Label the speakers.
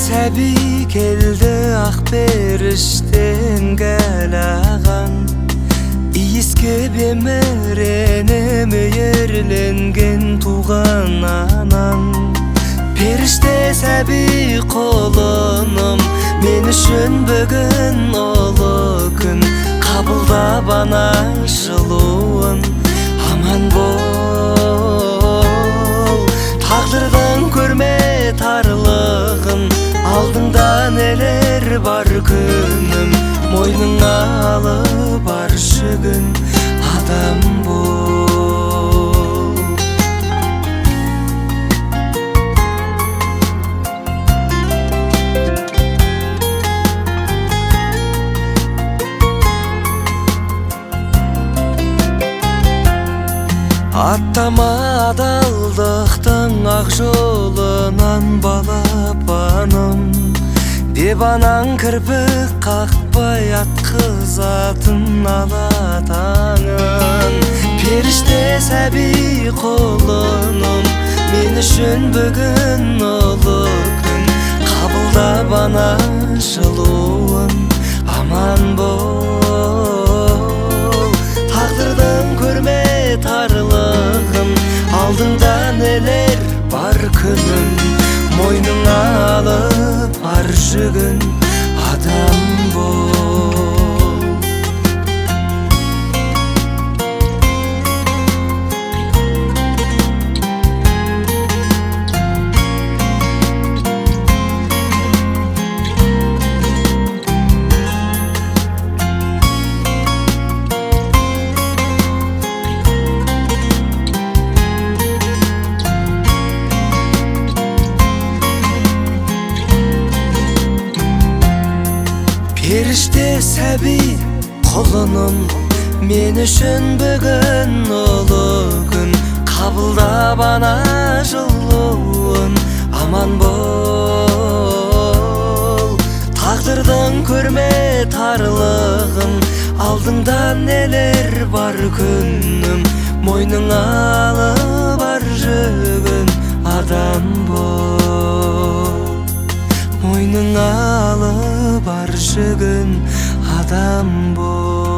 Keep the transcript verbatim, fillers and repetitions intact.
Speaker 1: сәби келді ақ періштен кәлаған, иіскеп еміреніп мейірленген туған анам. Періште сәби құлыным, мен үшін бүгін ұлы күн. Қабылдап ана жылуын, аман бол. Тағдырдың көрме тарлығын, алдыңда нелер бар күнім. Мойныңа алып баршы күн, адам бол. Аттама адалдықтың ақ жолынан балапаным, деп анаң кірпік қақпай атқызатын алатаңын. Періште сәби құлыным, мен үшін бүгін ұлы күн. Қабылдап ана жылуын, аман бол. Тағдырдың көрме тарлығын, алдыңда нелер бар күнім. Мойныңа алып баршы күн, адам бол. Періште сәби құлыным, мен үшін бүгін ұлы күн. Қабылдап ана жылуын, аман бол. Тағдырдың көрме тарлығын, алдыңда нелер бар күнім. Мойныңа алып баршы күн, адам бол. Мойныңа алып баршы күн, адам бол.